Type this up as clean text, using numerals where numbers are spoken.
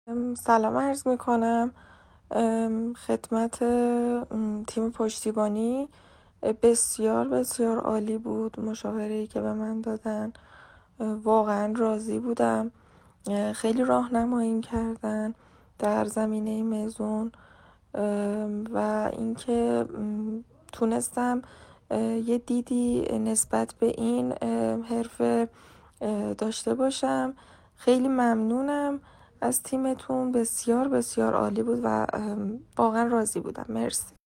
سلام عرض میکنم خدمت تیم پشتیبانی. بسیار بسیار عالی بود مشاوره‌ای که به من دادن. واقعا راضی بودم. خیلی راهنمایی کردن در زمینه مزون و اینکه تونستم یه دیدی نسبت به این حرفه داشته باشم. خیلی ممنونم از تیمتون، بسیار بسیار عالی بود و واقعا راضی بودم. مرسی.